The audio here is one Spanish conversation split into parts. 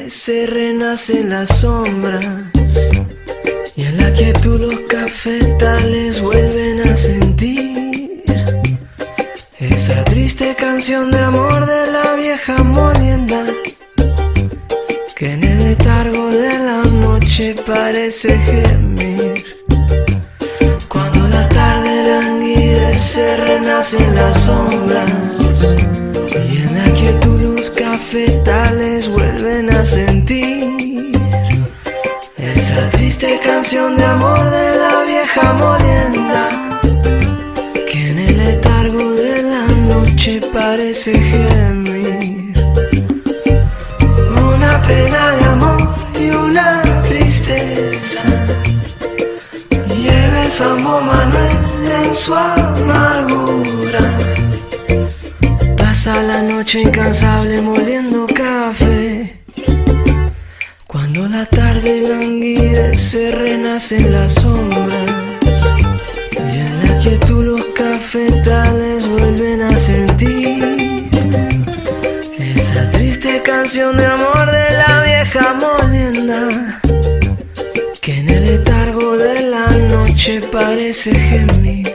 se renacen las sombras, y en la quietud los cafetales vuelven a sentir esa triste canción de amor de la vieja molienda, que en el letargo de la noche parece gemir. Cuando la tarde languidece, renacen las sombras, y en la quietud los cafetales vuelven a sentir esa triste canción de amor de la vieja molienda, que en el letargo de la noche parece gemir. Una pena de amor y una tristeza lleva el Sambo Manuel en su amargura. Pasa la noche incansable moliendo café. Cuando la tarde languidece, renacen las sombras, y en la quietud los cafetales vuelven a sentir esa triste canción de amor de la vieja molienda, que en el letargo de la noche parece gemir.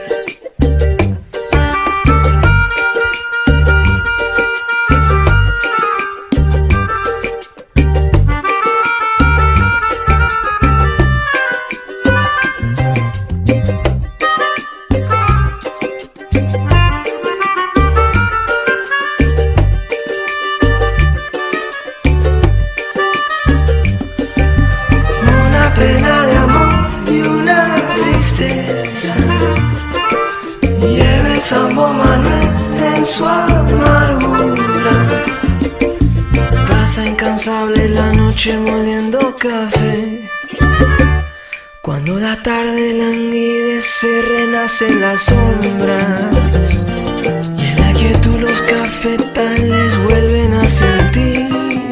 Pena de amor y una tristeza lleva el Sambo Manuel en su amargura. Pasa incansable la noche moliendo café. Cuando la tarde languidece, renacen las sombras, y en la quietud los cafetales vuelven a sentir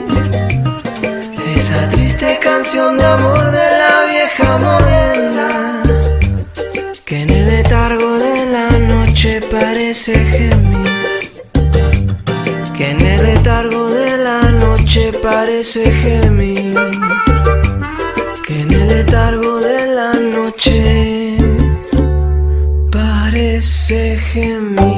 esa triste canción de amor de la vieja molienda, que en el letargo de la noche parece gemir, que en el letargo de la noche parece gemir, que en el letargo de la noche parece gemir.